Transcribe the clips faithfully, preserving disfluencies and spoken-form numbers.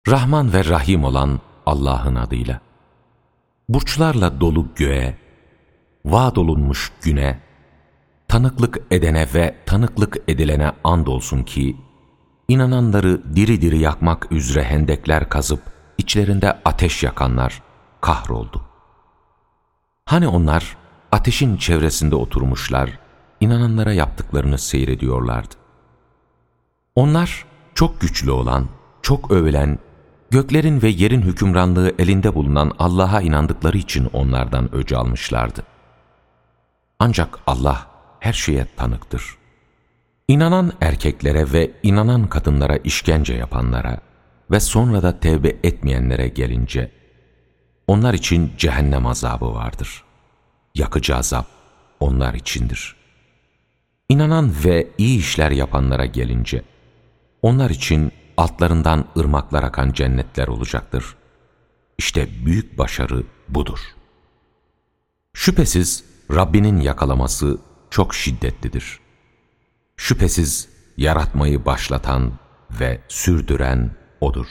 Rahman ve Rahim olan Allah'ın adıyla. Burçlarla dolu göğe, vaad olunmuş güne, tanıklık edene ve tanıklık edilene andolsun ki, inananları diri diri yakmak üzere hendekler kazıp, içlerinde ateş yakanlar kahroldu. Hani onlar ateşin çevresinde oturmuşlar, inananlara yaptıklarını seyrediyorlardı. Onlar çok güçlü olan, çok övülen, göklerin ve yerin hükümranlığı elinde bulunan Allah'a inandıkları için onlardan öc almışlardı. Ancak Allah her şeye tanıktır. İnanan erkeklere ve inanan kadınlara işkence yapanlara ve sonra da tevbe etmeyenlere gelince, onlar için cehennem azabı vardır. Yakıcı azap onlar içindir. İnanan ve iyi işler yapanlara gelince, onlar için altlarından ırmaklar akan cennetler olacaktır. İşte büyük başarı budur. Şüphesiz Rabbinin yakalaması çok şiddetlidir. Şüphesiz yaratmayı başlatan ve sürdüren O'dur.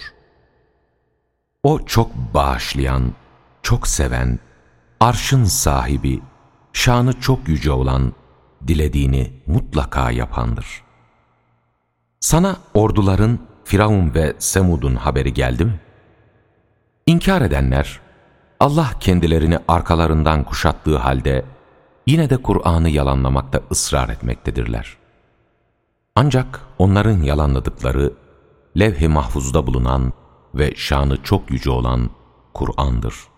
O çok bağışlayan, çok seven, arşın sahibi, şanı çok yüce olan, dilediğini mutlaka yapandır. Sana orduların Firavun ve Semud'un haberi geldi mi? İnkar edenler, Allah kendilerini arkalarından kuşattığı halde yine de Kur'an'ı yalanlamakta ısrar etmektedirler. Ancak onların yalanladıkları levh-i mahfuzda bulunan ve şanı çok yüce olan Kur'an'dır.